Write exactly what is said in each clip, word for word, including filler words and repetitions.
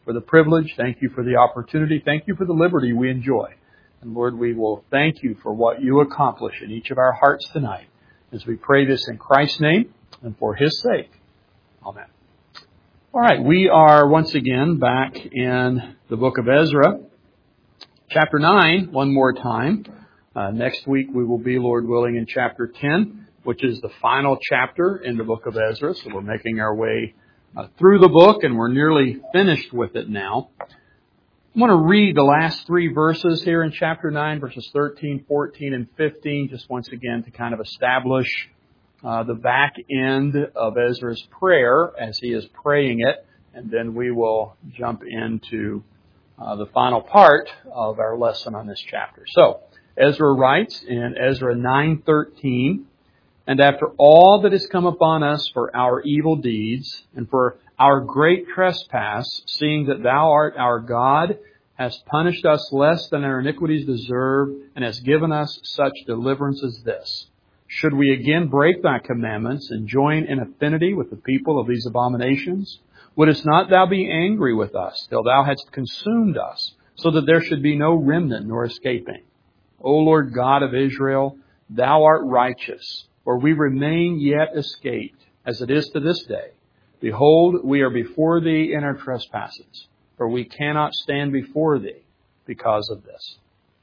for the privilege. Thank you for the opportunity. Thank you for the liberty we enjoy. And Lord, we will thank you for what you accomplish in each of our hearts tonight as we pray this in Christ's name and for His sake. Amen. All right, we are once again back in the book of Ezra, chapter nine, one more time. Uh, next week we will be, Lord willing, in chapter ten, which is the final chapter in the book of Ezra. So we're making our way uh, through the book, and we're nearly finished with it now. I want to read the last three verses here in chapter nine, verses thirteen, fourteen, and fifteen, just once again to kind of establish uh, the back end of Ezra's prayer as he is praying it, and then we will jump into uh, the final part of our lesson on this chapter. So, Ezra writes in Ezra nine thirteen, "And after all that has come upon us for our evil deeds, and for our great trespass, seeing that Thou art our God, hast punished us less than our iniquities deserve, and hast given us such deliverance as this. Should we again break Thy commandments, and join in affinity with the people of these abominations? Wouldest not Thou be angry with us, till Thou hadst consumed us, so that there should be no remnant nor escaping? O Lord God of Israel, Thou art righteous, for we remain yet escaped, as it is to this day. Behold, we are before Thee in our trespasses, for we cannot stand before Thee because of this."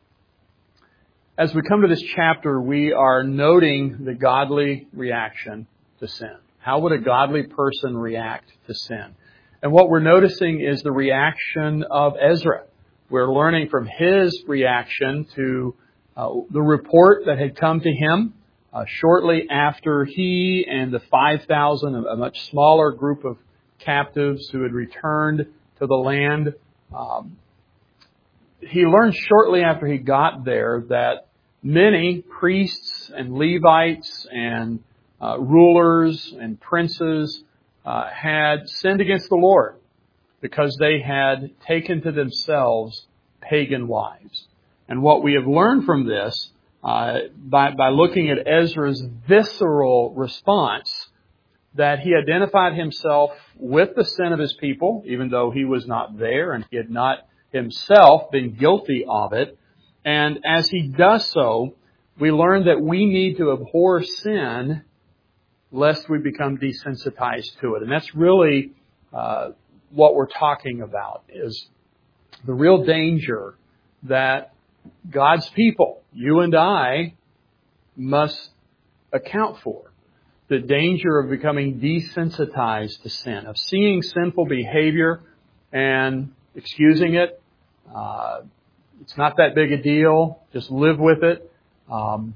As we come to this chapter, we are noting the godly reaction to sin. How would a godly person react to sin? And what we're noticing is the reaction of Ezra. We're learning from his reaction to uh, the report that had come to him uh, shortly after he and the five thousand, a much smaller group of captives who had returned to the land. Um, he learned shortly after he got there that many priests and Levites and uh, rulers and princes uh, had sinned against the Lord because they had taken to themselves pagan wives. And what we have learned from this, uh, by, by looking at Ezra's visceral response, that he identified himself with the sin of his people, even though he was not there and he had not himself been guilty of it. And as he does so, we learn that we need to abhor sin lest we become desensitized to it. And that's really uh, what we're talking about, is the real danger that God's people, you and I, must account for. The danger of becoming desensitized to sin, of seeing sinful behavior and excusing it. Uh, it's not that big a deal. Just live with it. Um,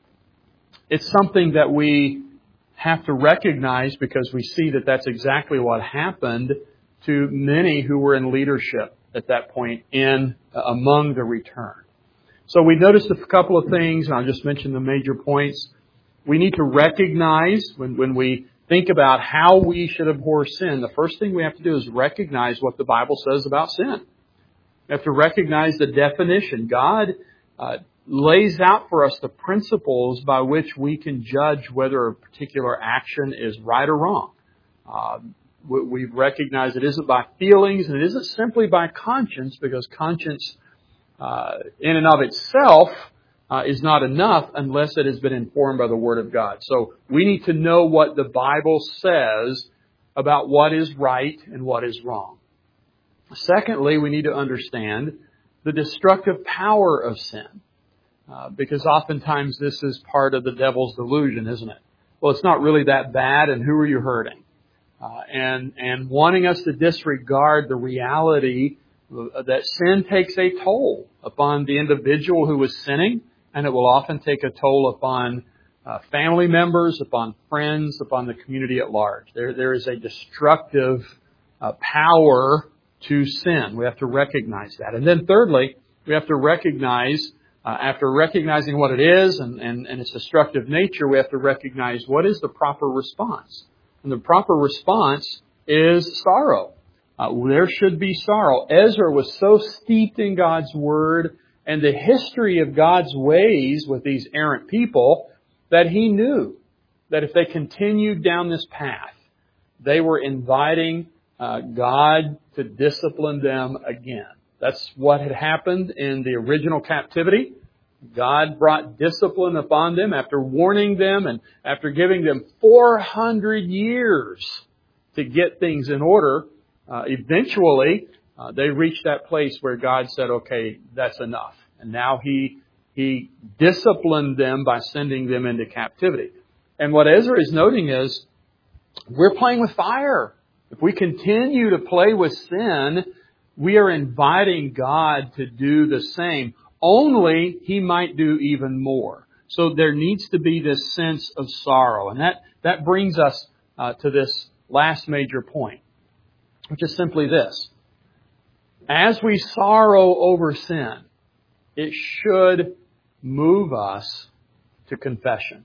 it's something that we have to recognize because we see that that's exactly what happened to many who were in leadership at that point in uh, among the returned. So we noticed a couple of things, and I'll just mention the major points. We need to recognize when, when we think about how we should abhor sin, the first thing we have to do is recognize what the Bible says about sin. We have to recognize the definition. God uh, lays out for us the principles by which we can judge whether a particular action is right or wrong. Uh, we, we've recognized it isn't by feelings and it isn't simply by conscience, because conscience uh, in and of itself Uh, is not enough unless it has been informed by the Word of God. So we need to know what the Bible says about what is right and what is wrong. Secondly, we need to understand the destructive power of sin. Uh, because oftentimes this is part of the devil's delusion, isn't it? Well, it's not really that bad, and who are you hurting? Uh, and, and wanting us to disregard the reality that sin takes a toll upon the individual who is sinning, and it will often take a toll upon uh, family members, upon friends, upon the community at large. There, there is a destructive uh, power to sin. We have to recognize that. And then thirdly, we have to recognize, uh, after recognizing what it is and, and, and its destructive nature, we have to recognize what is the proper response. And the proper response is sorrow. Uh, there should be sorrow. Ezra was so steeped in God's Word and the history of God's ways with these errant people that he knew that if they continued down this path, they were inviting uh, God to discipline them again. That's what had happened in the original captivity. God brought discipline upon them after warning them and after giving them four hundred years to get things in order. Uh, eventually, uh, they reached that place where God said, okay, that's enough. And now He He disciplined them by sending them into captivity. And what Ezra is noting is, we're playing with fire. If we continue to play with sin, we are inviting God to do the same. Only He might do even more. So there needs to be this sense of sorrow. And that, that brings us uh, to this last major point, which is simply this. As we sorrow over sin, it should move us to confession.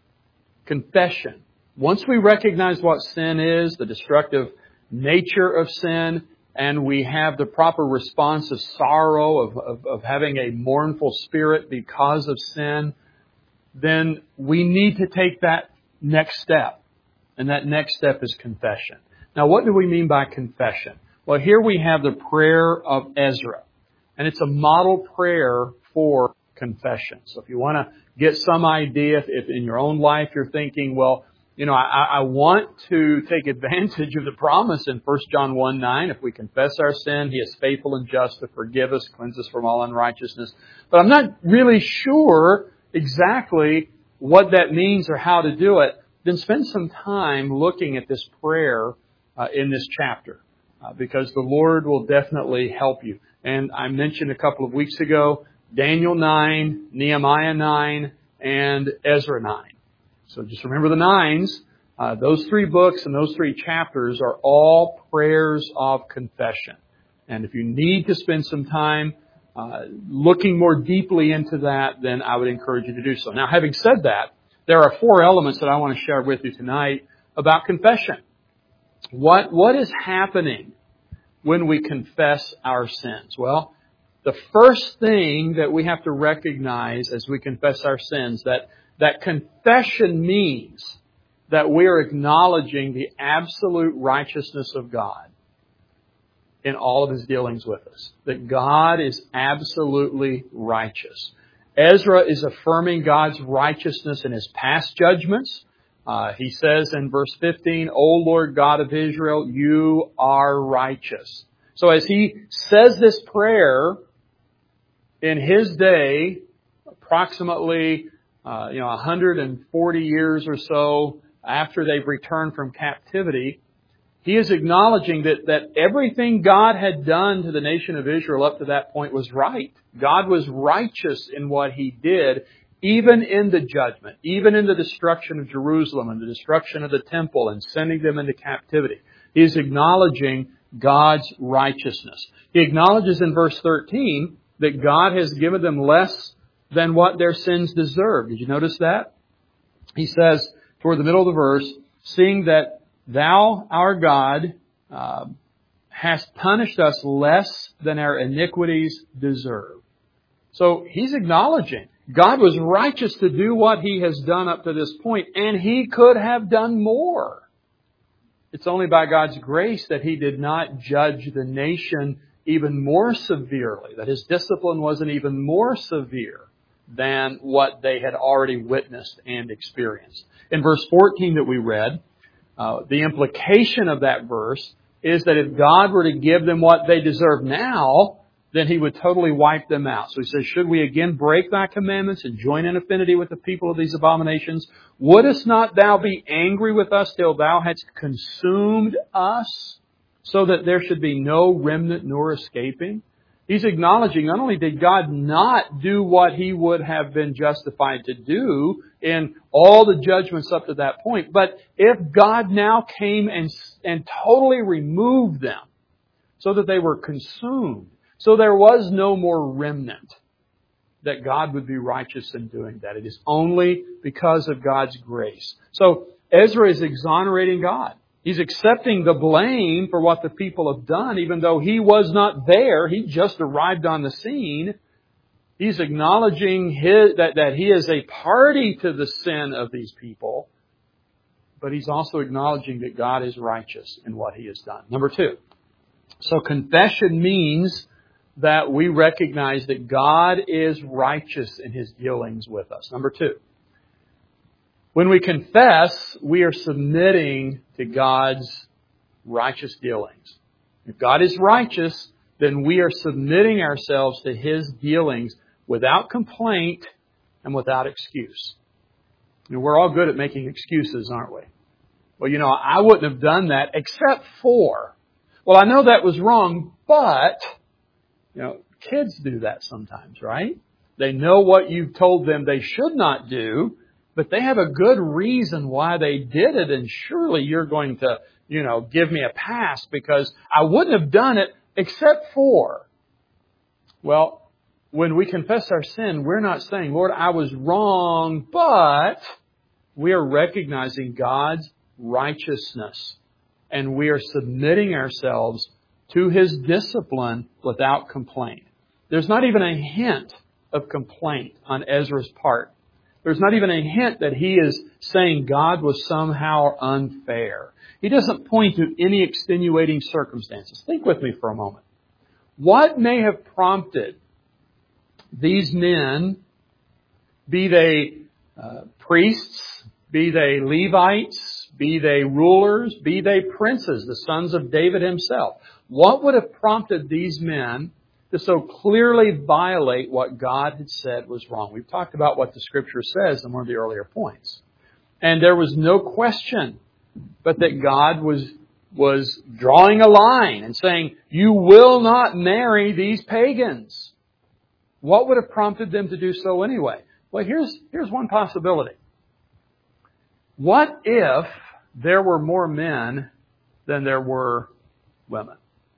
Confession. Once we recognize what sin is, the destructive nature of sin, and we have the proper response of sorrow, of, of, of having a mournful spirit because of sin, then we need to take that next step. And that next step is confession. Now, what do we mean by confession? Well, here we have the prayer of Ezra. And it's a model prayer for confession. So if you want to get some idea, if in your own life you're thinking, well, you know, I, I want to take advantage of the promise in First John one nine. If we confess our sin, He is faithful and just to forgive us, cleanse us from all unrighteousness. But I'm not really sure exactly what that means or how to do it. Then spend some time looking at this prayer uh, in this chapter, uh, because the Lord will definitely help you. And I mentioned a couple of weeks ago, Daniel nine, Nehemiah nine, and Ezra nine. So just remember the nines. Uh, those three books and those three chapters are all prayers of confession. And if you need to spend some time uh, looking more deeply into that, then I would encourage you to do so. Now, having said that, there are four elements that I want to share with you tonight about confession. What, what is happening when we confess our sins? Well, the first thing that we have to recognize as we confess our sins, that That confession means that we are acknowledging the absolute righteousness of God in all of His dealings with us. That God is absolutely righteous. Ezra is affirming God's righteousness in His past judgments. Uh, he says in verse fifteen, O Lord God of Israel, You are righteous. So as he says this prayer in his day, approximately Uh, you know, one hundred forty years or so after they've returned from captivity, he is acknowledging that, that everything God had done to the nation of Israel up to that point was right. God was righteous in what He did, even in the judgment, even in the destruction of Jerusalem and the destruction of the temple and sending them into captivity. He is acknowledging God's righteousness. He acknowledges in verse thirteen that God has given them less than what their sins deserve. Did you notice that? He says, toward the middle of the verse, seeing that Thou, our God, uh, hast punished us less than our iniquities deserve. So He's acknowledging God was righteous to do what He has done up to this point, and He could have done more. It's only by God's grace that He did not judge the nation even more severely, that His discipline wasn't even more severe than what they had already witnessed and experienced. In verse fourteen that we read, uh, the implication of that verse is that if God were to give them what they deserve now, then He would totally wipe them out. So He says, should we again break Thy commandments and join in affinity with the people of these abominations? Wouldest not Thou be angry with us till Thou hadst consumed us, so that there should be no remnant nor escaping? He's acknowledging not only did God not do what He would have been justified to do in all the judgments up to that point, but if God now came and, and totally removed them so that they were consumed, so there was no more remnant, that God would be righteous in doing that. It is only because of God's grace. So Ezra is exonerating God. He's accepting the blame for what the people have done, even though he was not there. He just arrived on the scene. He's acknowledging his, that, that he is a party to the sin of these people. But he's also acknowledging that God is righteous in what He has done. Number two, So confession means that we recognize that God is righteous in His dealings with us. Number two, when we confess, we are submitting to God's righteous dealings. If God is righteous, then we are submitting ourselves to His dealings without complaint and without excuse. You know, we're all good at making excuses, aren't we? Well, you know, I wouldn't have done that except for, well, I know that was wrong, but, you know, kids do that sometimes, right? They know what you've told them they should not do, but they have a good reason why they did it, and surely you're going to, you know, give me a pass because I wouldn't have done it except for. Well, when we confess our sin, we're not saying, Lord, I was wrong, but we are recognizing God's righteousness, and we are submitting ourselves to His discipline without complaint. There's not even a hint of complaint on Ezra's part. There's not even a hint that he is saying God was somehow unfair. He doesn't point to any extenuating circumstances. Think with me for a moment. What may have prompted these men, be they uh, priests, be they Levites, be they rulers, be they princes, the sons of David himself, what would have prompted these men to so clearly violate what God had said was wrong? We've talked about what the Scripture says in one of the earlier points. And there was no question but that God was, was drawing a line and saying, you will not marry these pagans. What would have prompted them to do so anyway? Well, here's, here's one possibility. What if there were more men than there were women?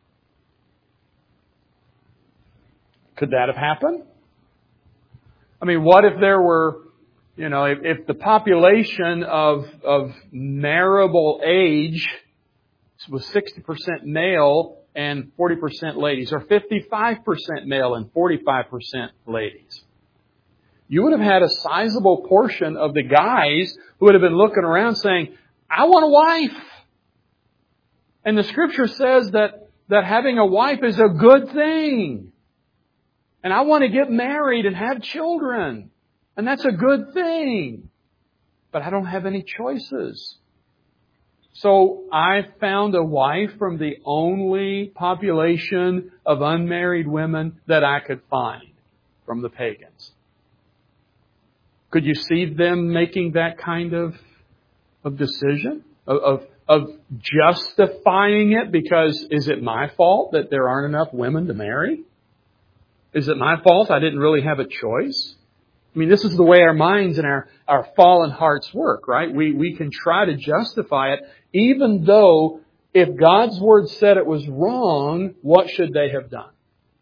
Could that have happened? I mean, what if there were, you know, if, if the population of, of marriable age was sixty percent male and forty percent ladies, or fifty-five percent male and forty-five percent ladies? You would have had a sizable portion of the guys who would have been looking around saying, I want a wife. And the Scripture says that, that having a wife is a good thing. And I want to get married and have children. And that's a good thing. But I don't have any choices. So I found a wife from the only population of unmarried women that I could find from the pagans. Could you see them making that kind of, of decision? Of, of, of justifying it because, is it my fault that there aren't enough women to marry? Is it my fault I didn't really have a choice? I mean, this is the way our minds and our, our fallen hearts work, right? We, we can try to justify it, even though if God's Word said it was wrong, what should they have done?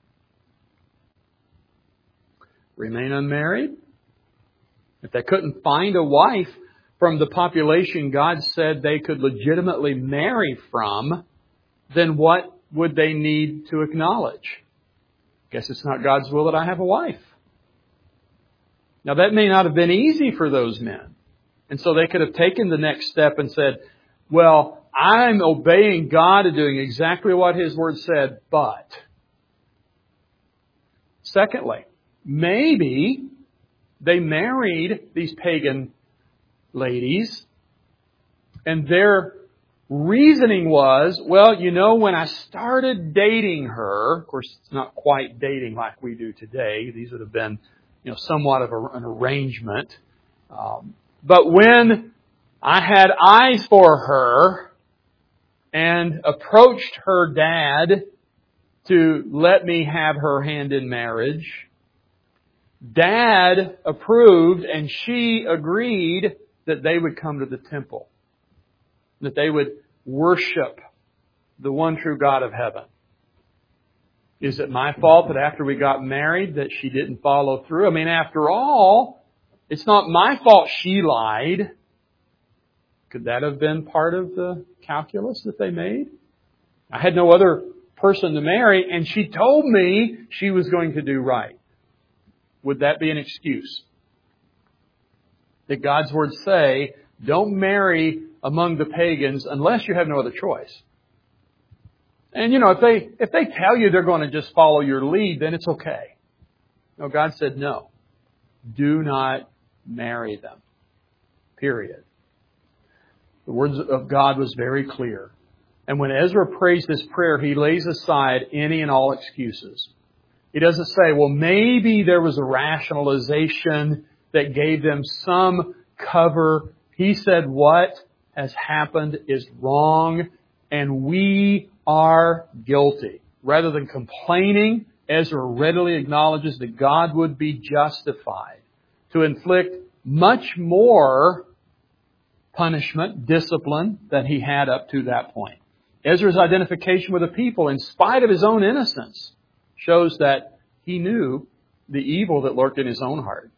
Remain unmarried? If they couldn't find a wife from the population God said they could legitimately marry from, then what would they need to acknowledge? Guess it's not God's will that I have a wife. Now that may not have been easy for those men. And so they could have taken the next step and said, well, I'm obeying God and doing exactly what His Word said, but. Secondly, maybe they married these pagan ladies and their reasoning was, well, you know, when I started dating her, of course, it's not quite dating like we do today. These would have been, you know, somewhat of a, an arrangement. Um, but when I had eyes for her and approached her dad to let me have her hand in marriage, Dad approved and she agreed that they would come to the temple, that they would worship the one true God of heaven. Is it my fault that after we got married that she didn't follow through? I mean, after all, it's not my fault she lied. Could that have been part of the calculus that they made? I had no other person to marry, and she told me she was going to do right. Would that be an excuse? Did God's Word say, don't marry among the pagans unless you have no other choice? And you know, if they, if they tell you they're going to just follow your lead, then it's okay. No, God said no. Do not marry them. Period. The words of God was very clear. And when Ezra prays this prayer, he lays aside any and all excuses. He doesn't say, well, maybe there was a rationalization that gave them some cover. He said, what has happened is wrong, and we are guilty. Rather than complaining, Ezra readily acknowledges that God would be justified to inflict much more punishment, discipline, than he had up to that point. Ezra's identification with the people, in spite of his own innocence, shows that he knew the evil that lurked in his own heart.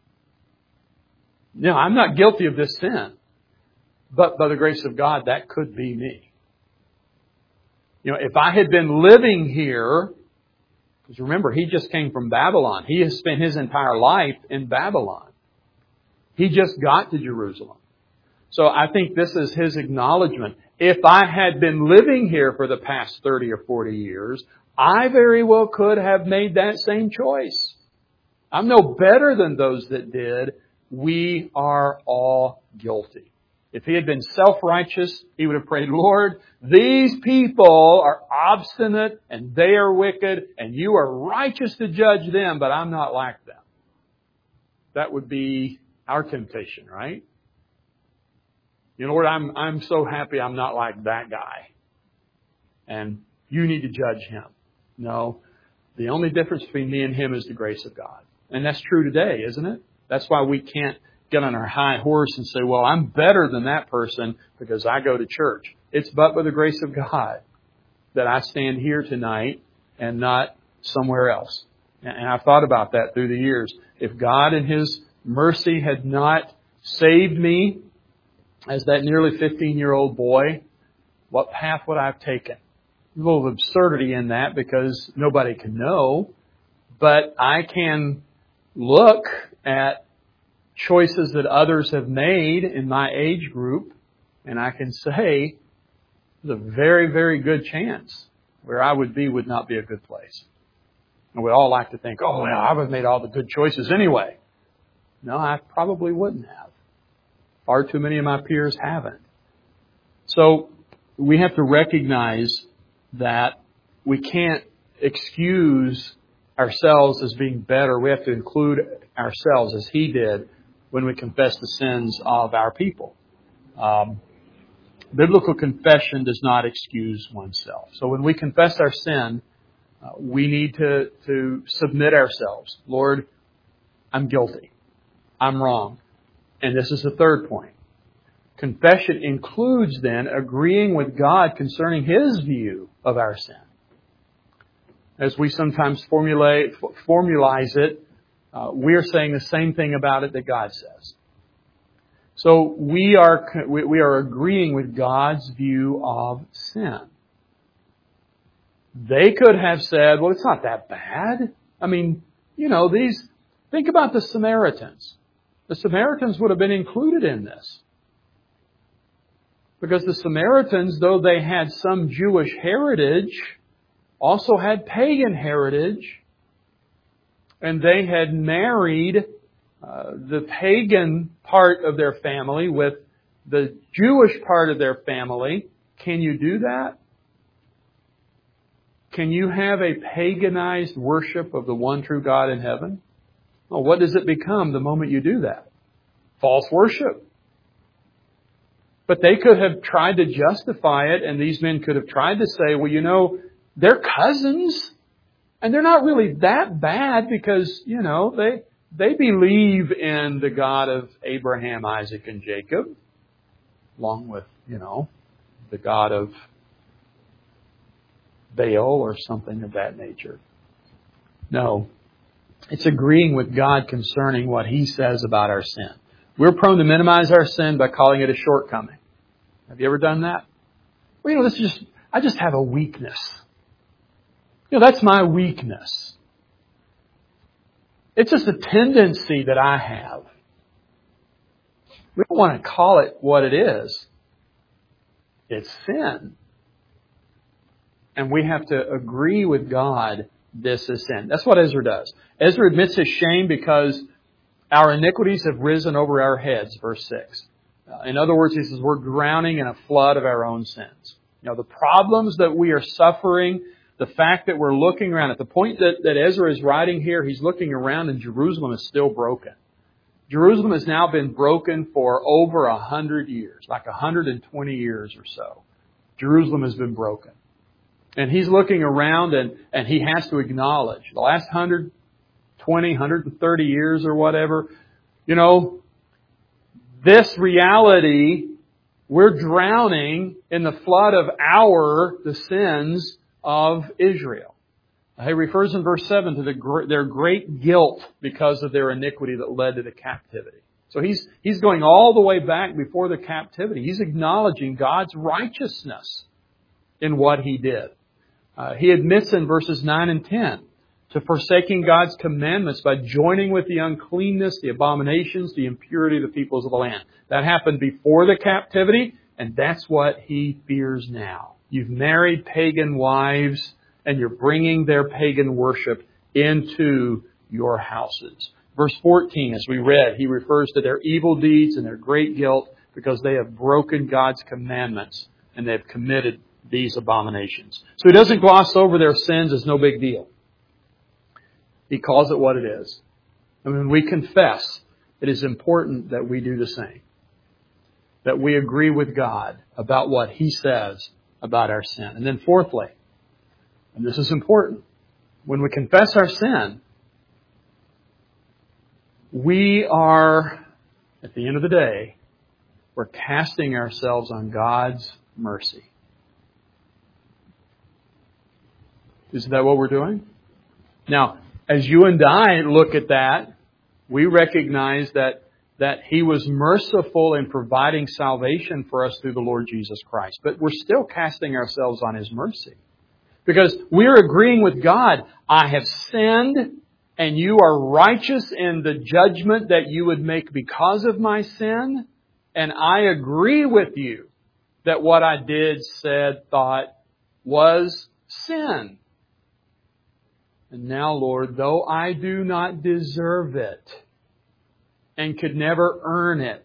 No, I'm not guilty of this sin, but by the grace of God, that could be me. You know, if I had been living here, because remember, he just came from Babylon. He has spent his entire life in Babylon. He just got to Jerusalem. So I think this is his acknowledgement. If I had been living here for the past thirty or forty years, I very well could have made that same choice. I'm no better than those that did. We are all guilty. If he had been self-righteous, he would have prayed, Lord, these people are obstinate and they are wicked and you are righteous to judge them, but I'm not like them. That would be our temptation, right? You know, Lord, I'm, I'm so happy I'm not like that guy. And you need to judge him. No, the only difference between me and him is the grace of God. And that's true today, isn't it? That's why we can't get on our high horse and say, well, I'm better than that person because I go to church. It's but by the grace of God that I stand here tonight and not somewhere else. And I've thought about that through the years. If God in His mercy had not saved me as that nearly fifteen-year-old boy, what path would I have taken? There's a little absurdity in that because nobody can know. But I can look at choices that others have made in my age group, and I can say there's a very, very good chance where I would be would not be a good place. And we all like to think, oh, well, I would have made all the good choices anyway. No, I probably wouldn't have. Far too many of my peers haven't. So we have to recognize that we can't excuse ourselves as being better. We have to include ourselves as he did when we confess the sins of our people. Um, biblical confession does not excuse oneself. So when we confess our sin, uh, we need to, to submit ourselves. Lord, I'm guilty. I'm wrong. And this is the third point. Confession includes then agreeing with God concerning His view of our sin. As we sometimes formulate, formulize it, uh, we're saying the same thing about it that God says. So we are we are agreeing with God's view of sin. They could have said, well, it's not that bad. I mean, you know, these, think about the Samaritans. The Samaritans would have been included in this. Because the Samaritans, though they had some Jewish heritage, also had pagan heritage. And they had married uh, the pagan part of their family with the Jewish part of their family. Can you do that? Can you have a paganized worship of the one true God in heaven? Well, what does it become the moment you do that? False worship. But they could have tried to justify it, and these men could have tried to say, well, you know, they're cousins, and they're not really that bad because, you know, they they believe in the God of Abraham, Isaac, and Jacob, along with, you know, the God of Baal or something of that nature. No. It's agreeing with God concerning what He says about our sin. We're prone to minimize our sin by calling it a shortcoming. Have you ever done that? Well, you know, this is just, I just have a weakness. You know, that's my weakness. It's just a tendency that I have. We don't want to call it what it is. It's sin. And we have to agree with God this is sin. That's what Ezra does. Ezra admits his shame because our iniquities have risen over our heads, verse six. Uh, in other words, he says we're drowning in a flood of our own sins. You know, the problems that we are suffering, the fact that we're looking around, at the point that, that Ezra is writing here, he's looking around and Jerusalem is still broken. Jerusalem has now been broken for over a hundred years, like a hundred and twenty years or so. Jerusalem has been broken. And he's looking around and, and he has to acknowledge the last one hundred twenty, one hundred thirty years or whatever, you know, this reality, we're drowning in the flood of our, the sins of Israel. He refers in verse seven to the, their great guilt because of their iniquity that led to the captivity. So he's, he's going all the way back before the captivity. He's acknowledging God's righteousness in what he did. Uh, he admits in verses nine and ten to forsaking God's commandments by joining with the uncleanness, the abominations, the impurity of the peoples of the land. That happened before the captivity, and that's what he fears now. You've married pagan wives, and you're bringing their pagan worship into your houses. Verse fourteen, as we read, he refers to their evil deeds and their great guilt because they have broken God's commandments and they have committed these abominations. So he doesn't gloss over their sins as no big deal. He calls it what it is. And when we confess, it is important that we do the same. That we agree with God about what He says about our sin. And then fourthly, and this is important, when we confess our sin, we are, at the end of the day, we're casting ourselves on God's mercy. Isn't that what we're doing? Now, as you and I look at that, we recognize that, that He was merciful in providing salvation for us through the Lord Jesus Christ. But we're still casting ourselves on His mercy. Because we're agreeing with God, I have sinned, and you are righteous in the judgment that you would make because of my sin. And I agree with you that what I did, said, thought was sin. And now, Lord, though I do not deserve it and could never earn it,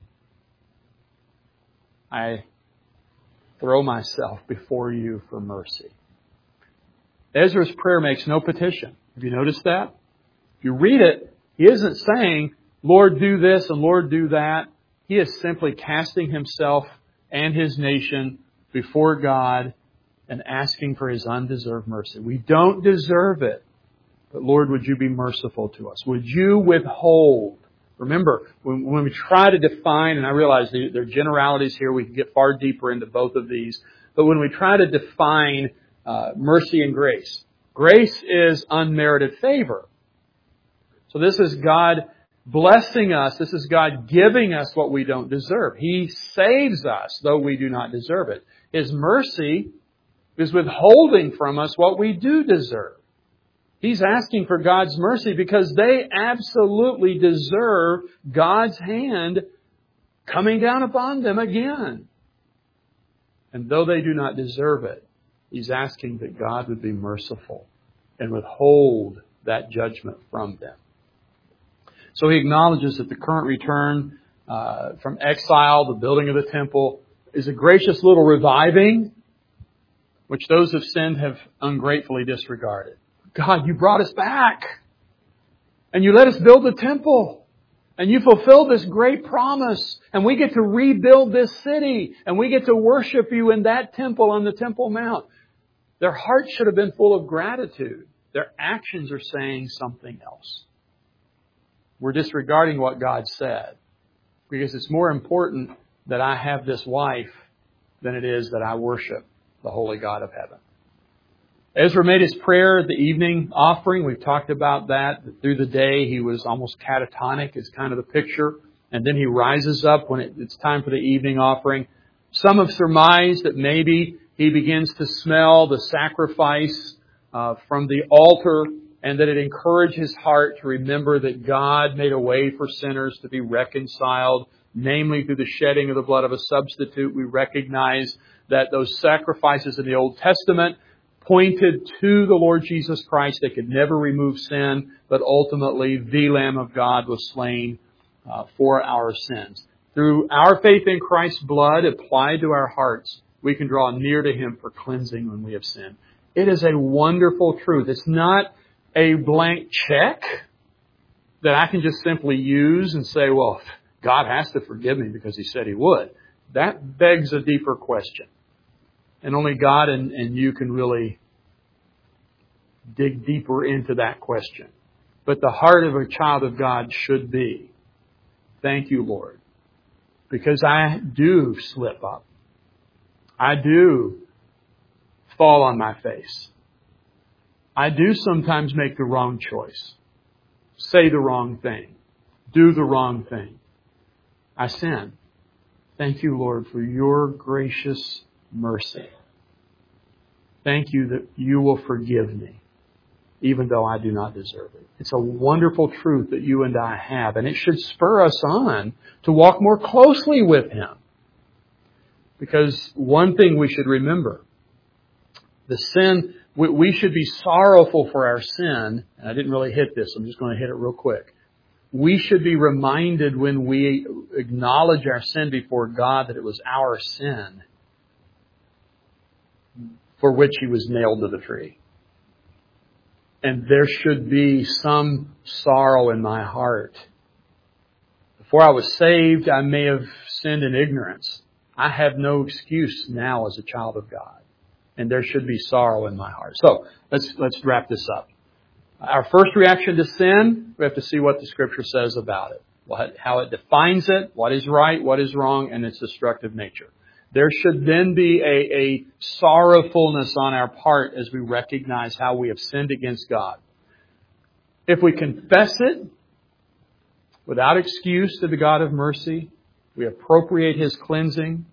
I throw myself before you for mercy. Ezra's prayer makes no petition. Have you noticed that? If you read it, he isn't saying, Lord, do this and Lord, do that. He is simply casting himself and his nation before God and asking for His undeserved mercy. We don't deserve it. But Lord, would you be merciful to us? Would you withhold? Remember, when, when we try to define, and I realize there are generalities here, we can get far deeper into both of these. But when we try to define uh, mercy and grace, grace is unmerited favor. So this is God blessing us. This is God giving us what we don't deserve. He saves us, though we do not deserve it. His mercy is withholding from us what we do deserve. He's asking for God's mercy because they absolutely deserve God's hand coming down upon them again. And though they do not deserve it, He's asking that God would be merciful and withhold that judgment from them. So He acknowledges that the current return uh, from exile, the building of the temple, is a gracious little reviving, which those who have sinned have ungratefully disregarded. God, you brought us back. And you let us build the temple. And you fulfilled this great promise. And we get to rebuild this city. And we get to worship you in that temple on the Temple Mount. Their hearts should have been full of gratitude. Their actions are saying something else. We're disregarding what God said. Because it's more important that I have this wife than it is that I worship the holy God of heaven. Ezra made his prayer at the evening offering. We've talked about that. Through the day, he was almost catatonic is kind of the picture. And then he rises up when it, it's time for the evening offering. Some have surmised that maybe he begins to smell the sacrifice uh, from the altar and that it encouraged his heart to remember that God made a way for sinners to be reconciled, namely through the shedding of the blood of a substitute. We recognize that those sacrifices in the Old Testament pointed to the Lord Jesus Christ. They could never remove sin, but ultimately the Lamb of God was slain uh, for our sins. Through our faith in Christ's blood applied to our hearts, we can draw near to Him for cleansing when we have sinned. It is a wonderful truth. It's not a blank check that I can just simply use and say, well, God has to forgive me because He said He would. That begs a deeper question. And only God and, and you can really dig deeper into that question. But the heart of a child of God should be, thank you, Lord, because I do slip up. I do fall on my face. I do sometimes make the wrong choice, say the wrong thing, do the wrong thing. I sin. Thank you, Lord, for your gracious mercy. Thank you that you will forgive me, even though I do not deserve it. It's a wonderful truth that you and I have, and it should spur us on to walk more closely with Him. Because one thing we should remember, the sin, we, we should be sorrowful for our sin, and I didn't really hit this, I'm just going to hit it real quick. We should be reminded when we acknowledge our sin before God that it was our sin for which He was nailed to the tree. And there should be some sorrow in my heart. Before I was saved, I may have sinned in ignorance. I have no excuse now as a child of God. And there should be sorrow in my heart. So, let's let's wrap this up. Our first reaction to sin, we have to see what the Scripture says about it. What, how it defines it, what is right, what is wrong, and its destructive nature. There should then be a, a sorrowfulness on our part as we recognize how we have sinned against God. If we confess it without excuse to the God of mercy, we appropriate His cleansing,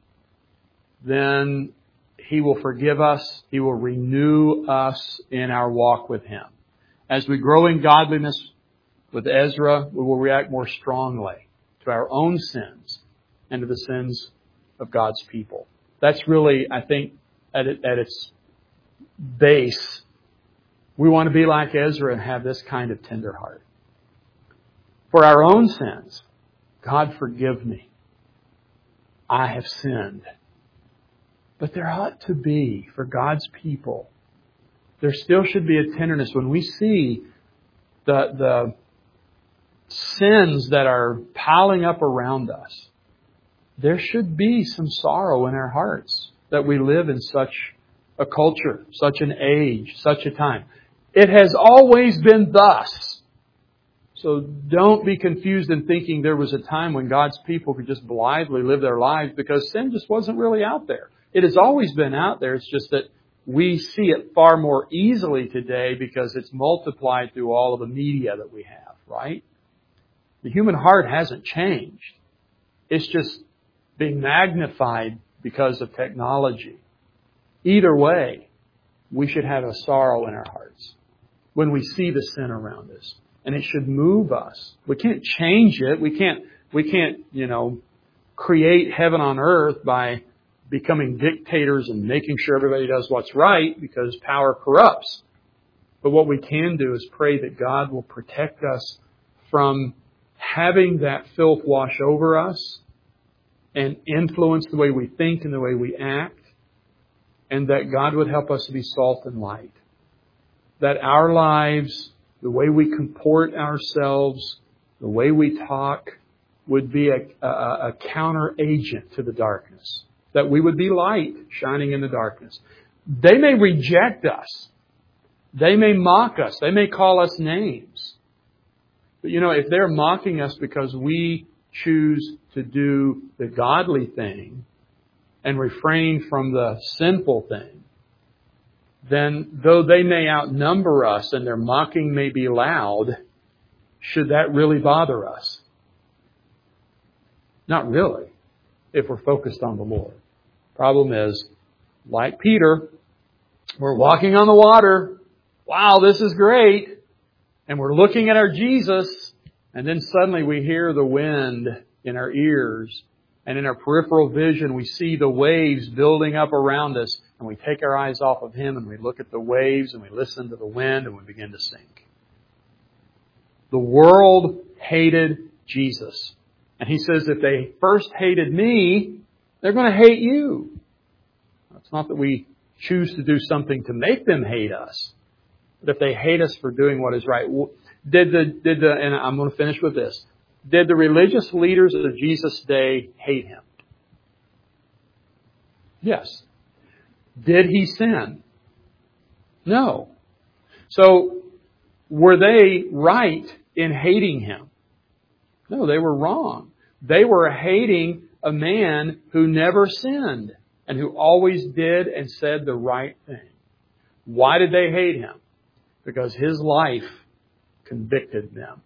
then He will forgive us. He will renew us in our walk with Him. As we grow in godliness with Ezra, we will react more strongly to our own sins and to the sins of God's people. That's really, I think, at, it, at its base, we want to be like Ezra and have this kind of tender heart. For our own sins, God forgive me. I have sinned. But there ought to be, for God's people, there still should be a tenderness when we see the, the sins that are piling up around us. There should be some sorrow in our hearts that we live in such a culture, such an age, such a time. It has always been thus. So don't be confused in thinking there was a time when God's people could just blithely live their lives because sin just wasn't really out there. It has always been out there. It's just that we see it far more easily today because it's multiplied through all of the media that we have, right? The human heart hasn't changed. It's just being magnified because of technology. Either way, we should have a sorrow in our hearts when we see the sin around us. And it should move us. We can't change it. We can't, we can't, you know, create heaven on earth by becoming dictators and making sure everybody does what's right because power corrupts. But what we can do is pray that God will protect us from having that filth wash over us and influence the way we think and the way we act, and that God would help us to be salt and light. That our lives, the way we comport ourselves, the way we talk, would be a, a, a counter agent to the darkness. That we would be light shining in the darkness. They may reject us. They may mock us. They may call us names. But you know, if they're mocking us because we choose to do the godly thing and refrain from the sinful thing, then though they may outnumber us and their mocking may be loud, should that really bother us? Not really, if we're focused on the Lord. Problem is, like Peter, we're walking on the water. Wow, this is great. And we're looking at our Jesus, and then suddenly we hear the wind in our ears, and in our peripheral vision we see the waves building up around us, and we take our eyes off of Him and we look at the waves and we listen to the wind and we begin to sink. The world hated Jesus. And He says if they first hated me, they're going to hate you. It's not that we choose to do something to make them hate us. But if they hate us for doing what is right, did the, did the, and I'm going to finish with this, did the religious leaders of Jesus' day hate Him? Yes. Did He sin? No. So, were they right in hating Him? No, they were wrong. They were hating a man who never sinned and who always did and said the right thing. Why did they hate Him? Because His life convicted them.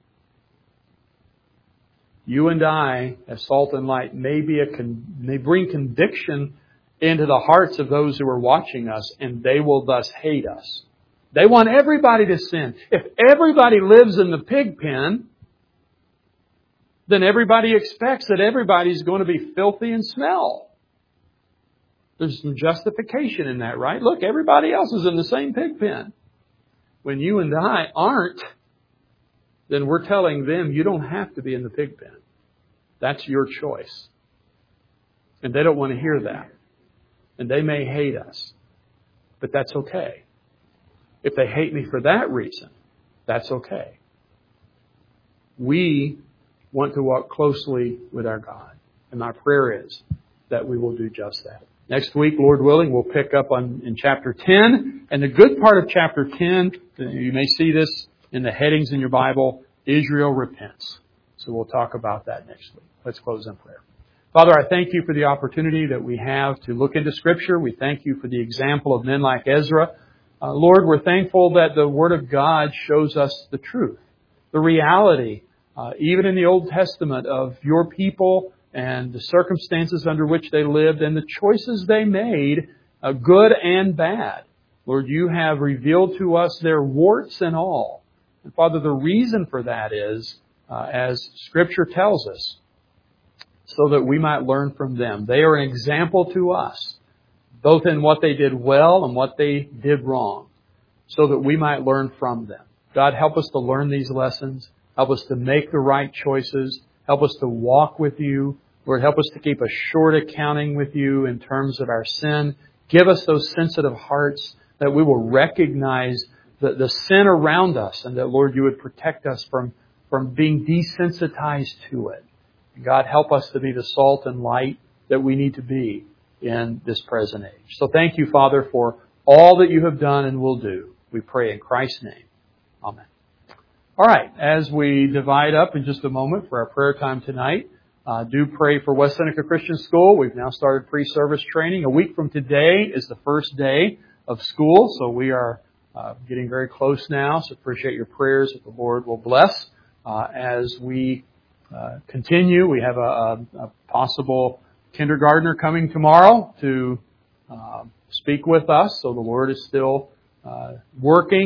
You and I, as salt and light, may be a con- may bring conviction into the hearts of those who are watching us, and they will thus hate us. They want everybody to sin. If everybody lives in the pig pen, then everybody expects that everybody's going to be filthy and smell. There's some justification in that, right? Look, everybody else is in the same pig pen. When you and I aren't, then we're telling them you don't have to be in the pig pen. That's your choice. And they don't want to hear that. And they may hate us. But that's okay. If they hate me for that reason, that's okay. We want to walk closely with our God. And my prayer is that we will do just that. Next week, Lord willing, we'll pick up on in chapter ten. And the good part of chapter ten, you may see this in the headings in your Bible, Israel repents. So we'll talk about that next week. Let's close in prayer. Father, I thank You for the opportunity that we have to look into Scripture. We thank You for the example of men like Ezra. Uh, Lord, we're thankful that the Word of God shows us the truth, the reality, uh, even in the Old Testament, of Your people and the circumstances under which they lived and the choices they made, uh, good and bad. Lord, You have revealed to us their warts and all. And Father, the reason for that is, uh, as Scripture tells us, so that we might learn from them. They are an example to us, both in what they did well and what they did wrong, so that we might learn from them. God, help us to learn these lessons. Help us to make the right choices. Help us to walk with You. Lord, help us to keep a short accounting with You in terms of our sin. Give us those sensitive hearts that we will recognize the, the sin around us, and that, Lord, You would protect us from, from being desensitized to it. God, help us to be the salt and light that we need to be in this present age. So thank You, Father, for all that You have done and will do. We pray in Christ's name. Amen. All right, as we divide up in just a moment for our prayer time tonight, uh, do pray for West Seneca Christian School. We've now started pre-service training. A week from today is the first day of school, so we are uh, getting very close now. So appreciate your prayers that the Lord will bless uh, as we Uh, continue. We have a, a, a possible kindergartner coming tomorrow to uh, speak with us. So the Lord is still uh, working